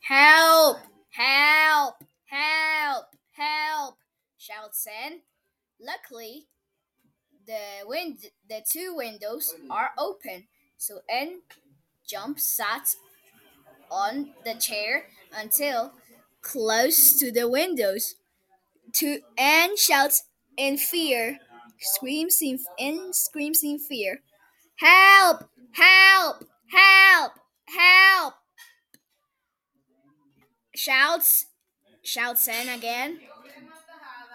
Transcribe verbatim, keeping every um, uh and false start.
Help! Help! Help! Help! Shouts Anne. Luckily, the wind the two windows are open, so Anne jumps sat on the chair until close to the windows. To Anne shouts in fear, screams in and screams in fear. Help! Help! Help! Help! Shouts shouts Anne again.